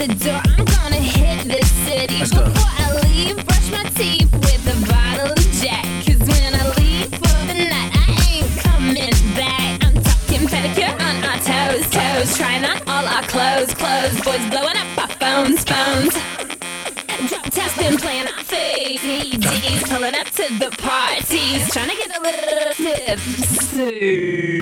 the door, I'm gonna hit this city. Let's go. Before I leave, brush my teeth with a bottle of Jack. 'Cause when I leave for the night, I ain't coming back. I'm talking pedicure on our toes, toes. Trying on all our clothes, clothes. Boys blowing up our phones, phones. Drop test been playing our CDs. Pulling up to the parties. Trying to get a little tipsy.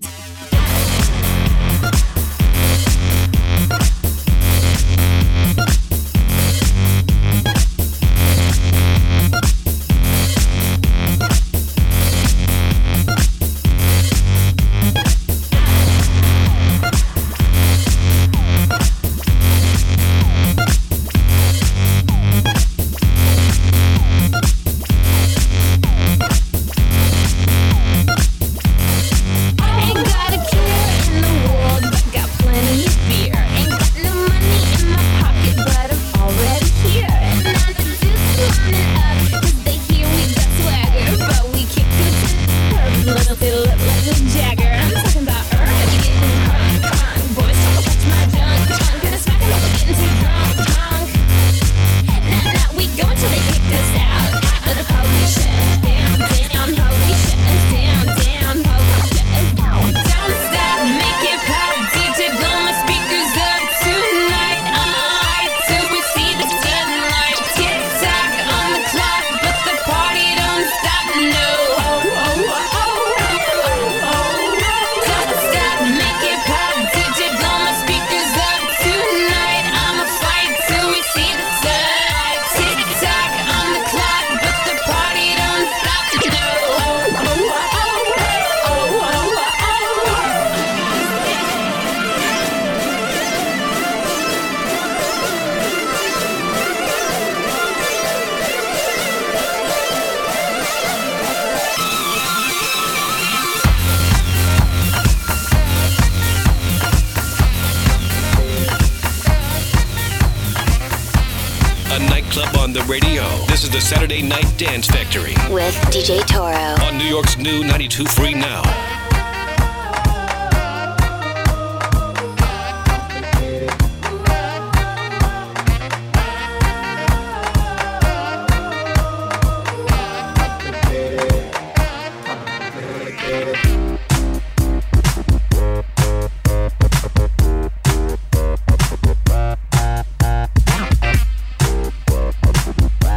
On the radio. This is the Saturday Night Dance Factory with DJ Toro on New York's new 92 Free Now.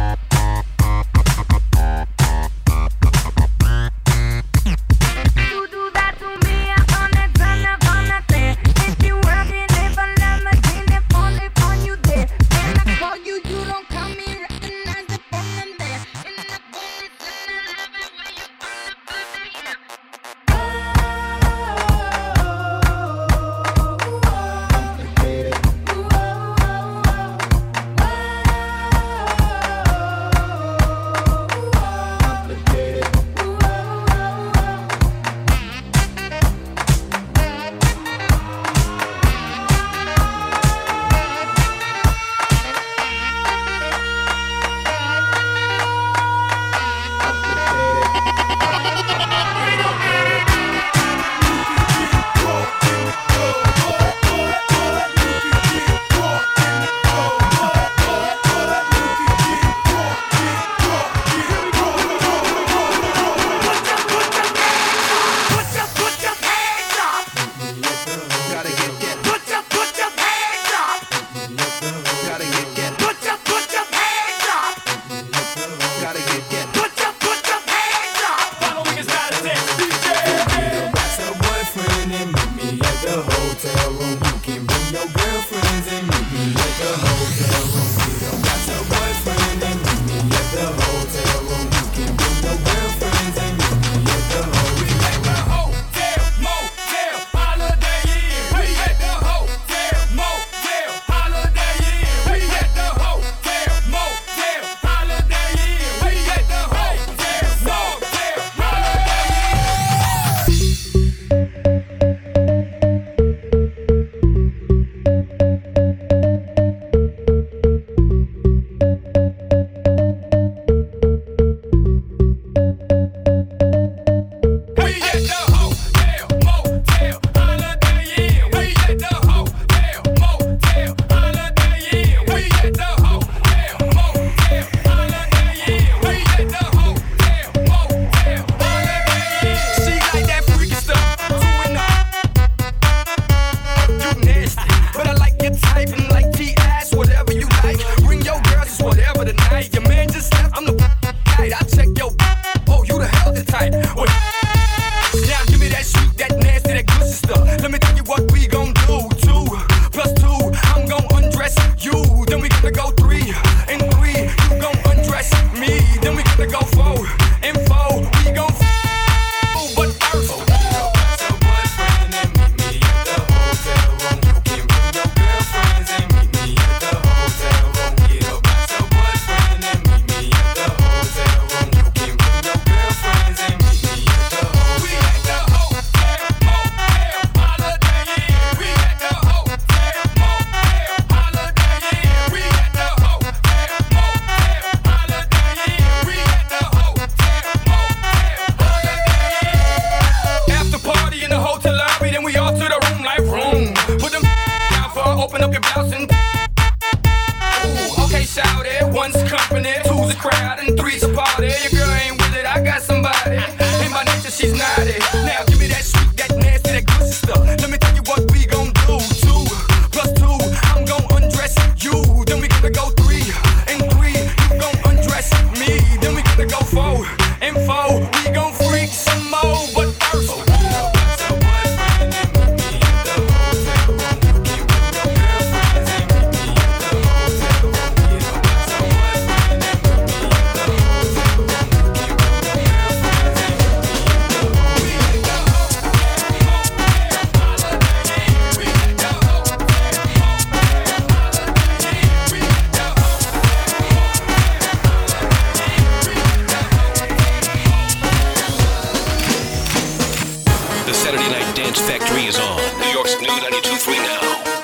Do house and ooh, okay, shout it. One's company, two's a crowd, and three's a party. Your girl ain't with it, I got somebody. In my nature, she's naughty. Now give me that sweet, that nasty, that good stuff. Let me tell you what we gon' do. 2 plus 2, I'm gon' undress you. Then we gonna go 3 and 3, you gon' undress me. Then we gonna go 4 and 4, we gon' freak some more. But first, Factory is on. New York's new 92.3 now.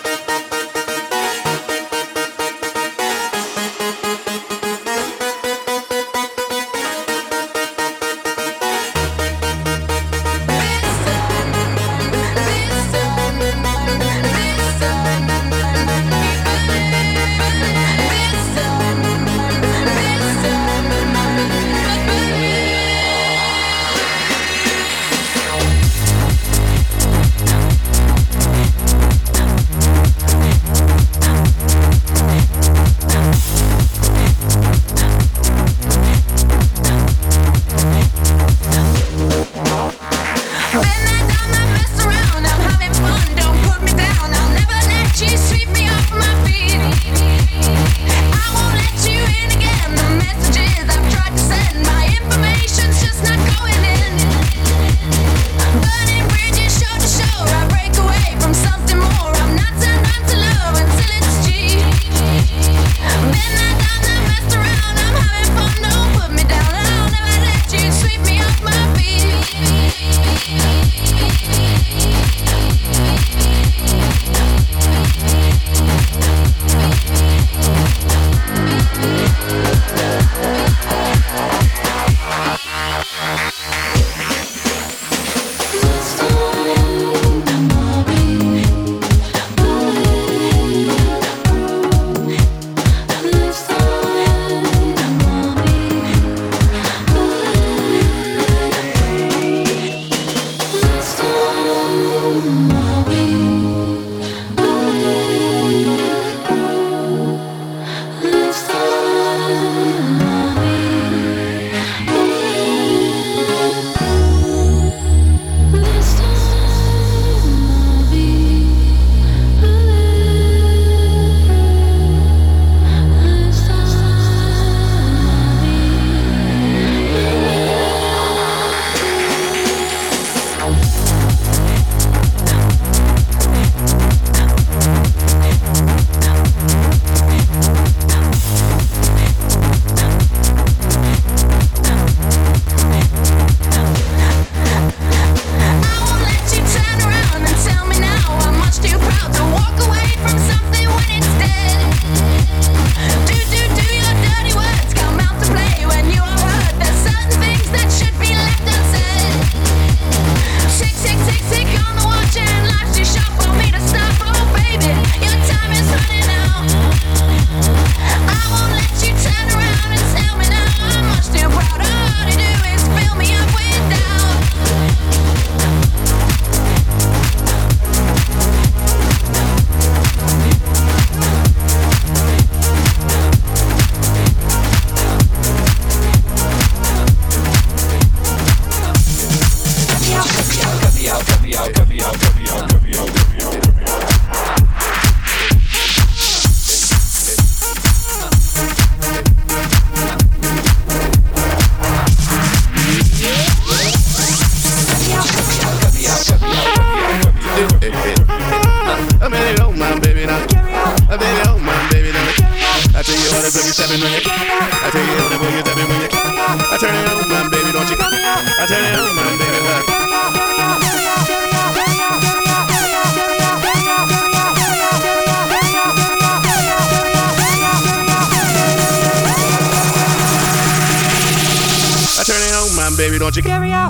Baby, don't you carry out.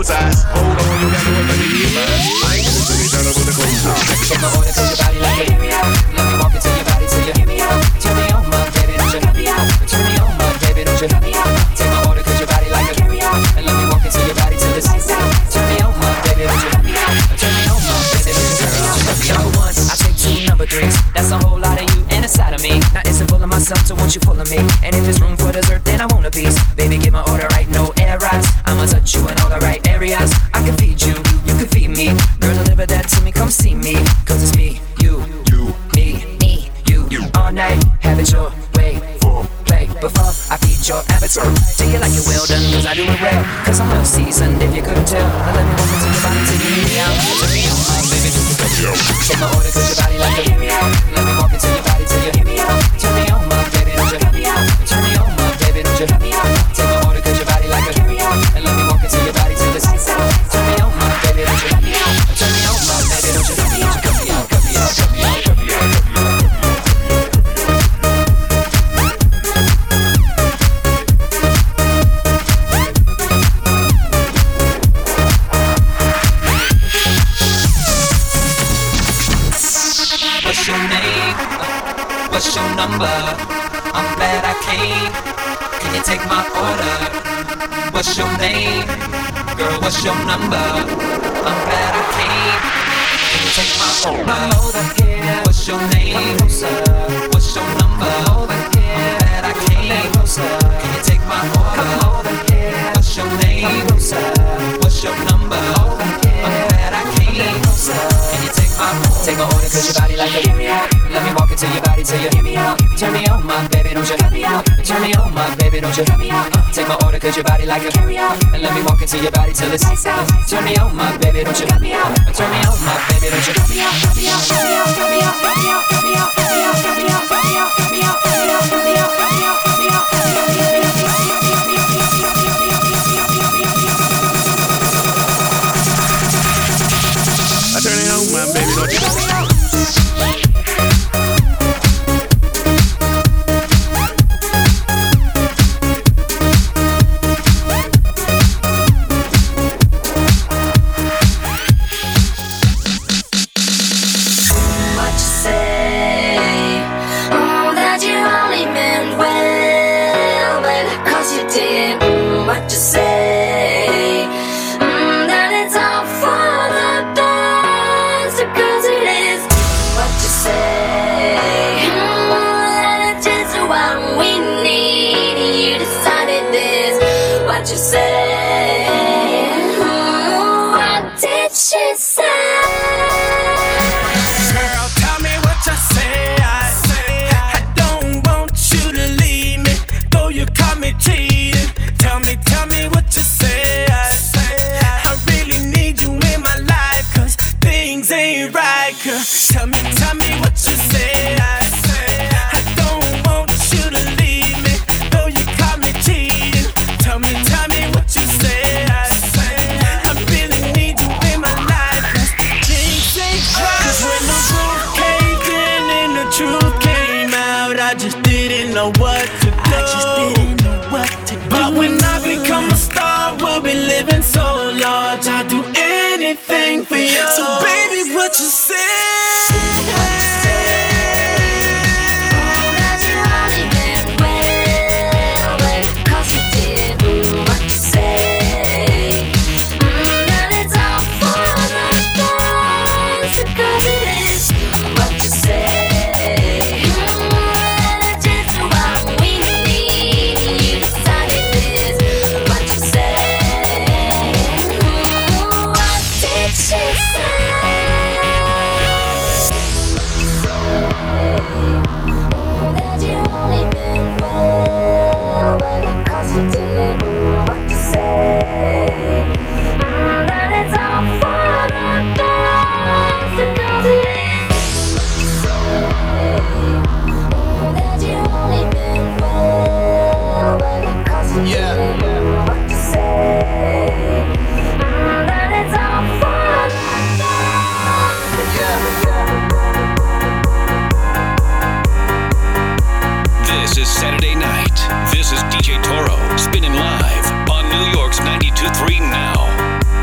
super size. Hold on, you got to work, let me get mine. I ain't gonna do it, turn over the clothes on. Take my order, cause your body like it. Let me walk into your body till you. Turn me on, my baby, don't you? Turn me on, my baby, don't you? Take my order, cause your body like it. And let me walk into your body till it's. Turn me on, my baby, don't you? Turn me on, my baby, don't you? Number one, I take two number threes. That's a whole lot of you and a side of me. Now it's a full of myself, so won't you pull of me? And if there's room for dessert, then I want a piece. Baby, get my order right, no errors. I'ma touch you in all the right areas. I can feed you, you can feed me. Girl, deliver that to me, come see me. Cause it's me, you, me, you. All night, have it your way. Play before I feed your appetite. Take it like you're well done, cause I do it well. Cause I'm well seasoned, if you couldn't tell. Now let me walk into your body till you hear me out. Turn me on, baby, do it. Take my order, cause your body like it. Let me walk into your body till you hear me out. Turn me on, my baby, don't you? Turn me on, my baby, don't you? Take my order, cause your body like it. And let me walk into your body till it's. Turn me on, my baby, don't you? Turn me on, my baby, don't you? Cut me out, cut me out, cut me out, cut me out, cut me out. What's your name? What's your number? I'm glad I came. Can you take my order? What's your name? Girl, what's your number? I'm glad I came. Can you take my order? I'm over here. What's your name? What's your number? Over here. I'm glad I came. Can you take my order? Come over here. What's your name? What's your number? Over here. I'm glad I came. Can you take my order, cause your body like it. Let me walk into your body till you hear me out. Turn me on, my baby, don't you? Turn me on, my baby, don't you? Take my order, cause your body like it. And let me walk into your body till it's. Turn me on, my baby, don't you? Turn me on, my baby, don't you? I turn it on, my baby, don't you? This is DJ Toro, spinning live on New York's 92.3 Now.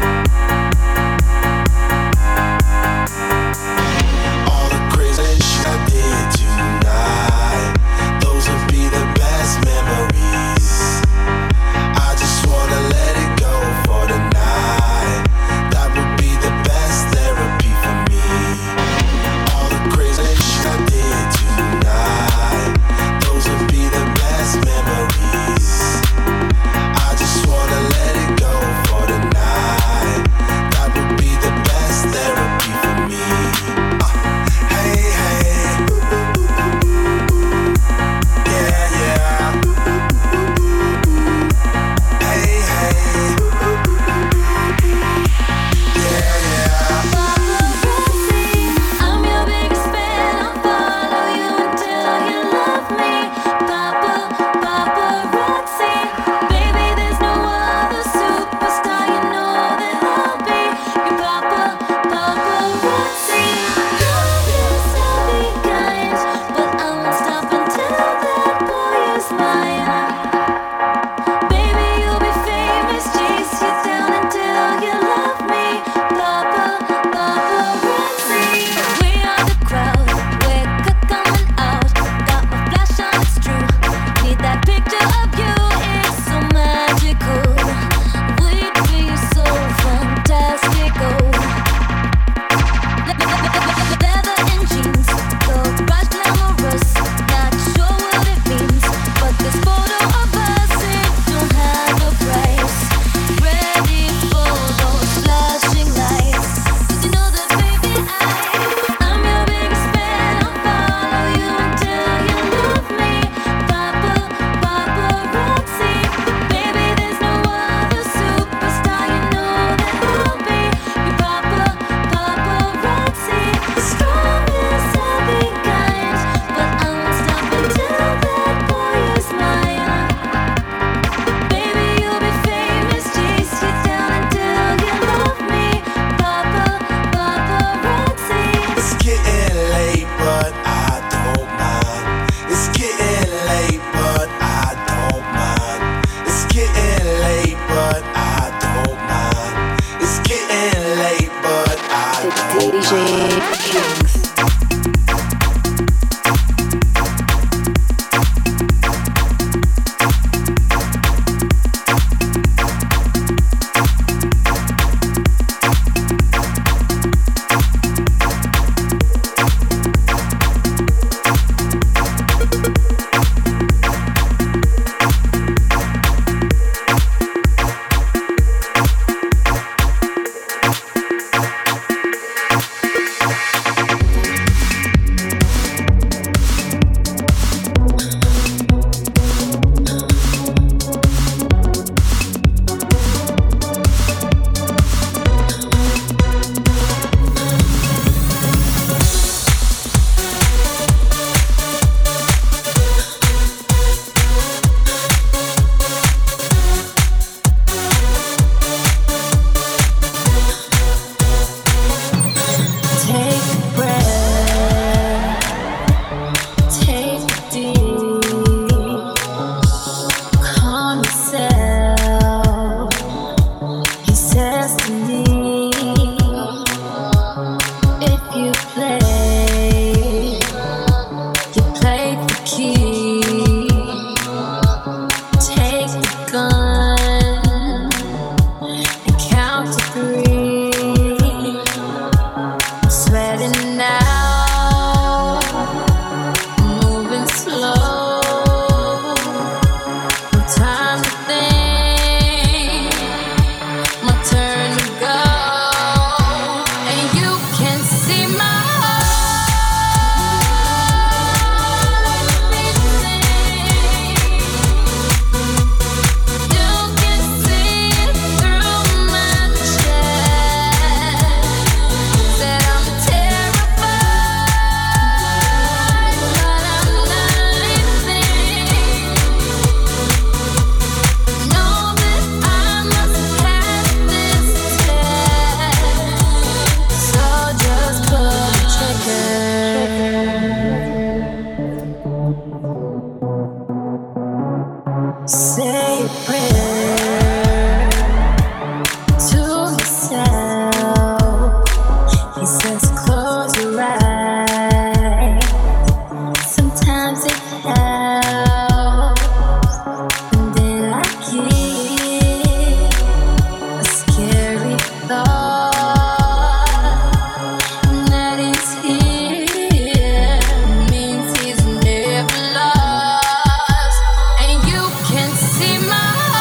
See my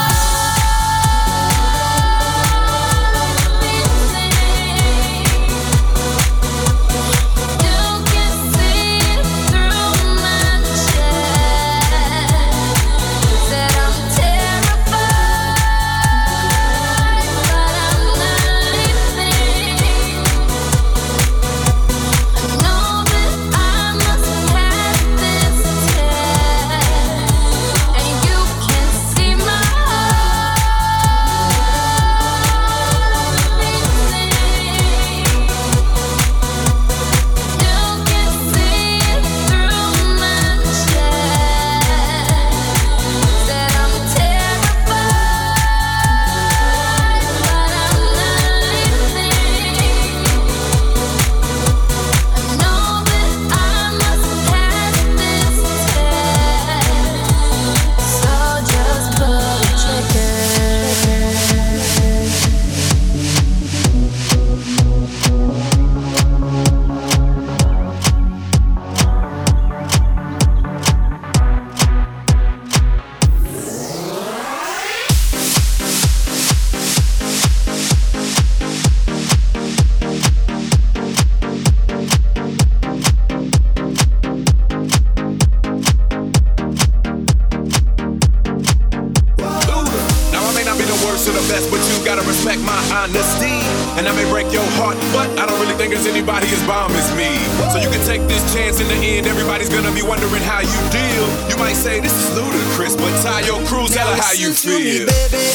to the best, but you gotta respect my honesty. And I may break your heart, but I don't really think there's anybody as bomb as me. So you can take this chance in the end, everybody's gonna be wondering how you deal. You might say this is ludicrous, but Tayo Cruz, tell her how you feel. Me, baby.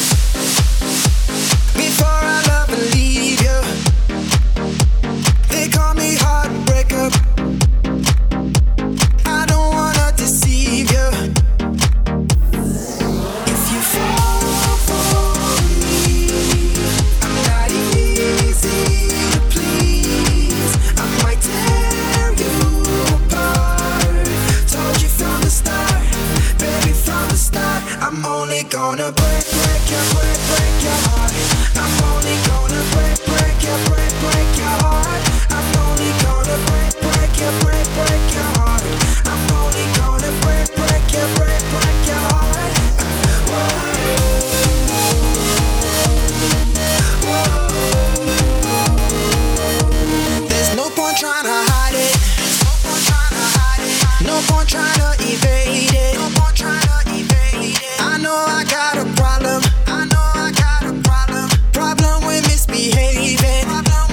Before I love and leave you, they call me heartbreaker. I don't wanna deceive you. If you fall for me, I'm not easy to please. I might tear you apart. Told you from the start, baby, from the start. I'm only gonna break your heart. I'm only gonna break your heart. I'm only gonna break your heart. I'm only gonna break your heart. There's no point trying to hide it. No point trying to evade it. I know I got a problem. Problem with misbehaving.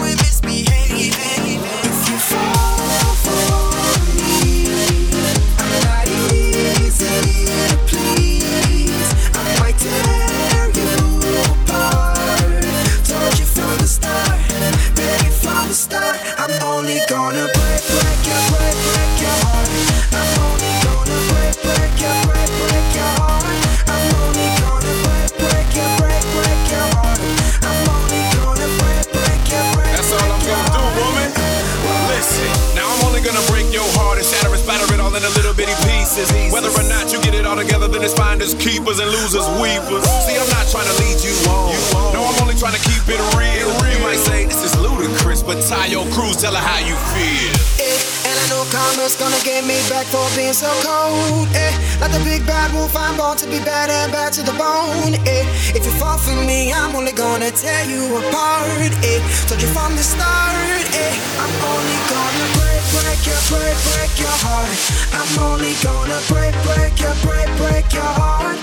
If you fall for me, I'm not easy to please. I might tear you apart. Told you from the start, baby, from the start. I'm only gonna break your heart. I'm only gonna break your heart. I'm only gonna break your heart. I'm only gonna break your That's all I'm gonna do, woman. Listen, now I'm only gonna break your heart and shatter and splatter it all into little bitty pieces. Whether or not you get it all together, then it's finders, keepers, and losers, weepers. See, I'm not trying to lead you on. No, I'm only trying to keep it real. You might say this is ludicrous, but Tayo Cruz, tell her how you feel. And I know karma's gonna get me back for being so cold. Like the big bad wolf, I'm born to be bad and bad to the bone. If you fall for me, I'm only gonna tear you apart. Told you from the start. I'm only gonna break your heart. I'm only gonna break your heart.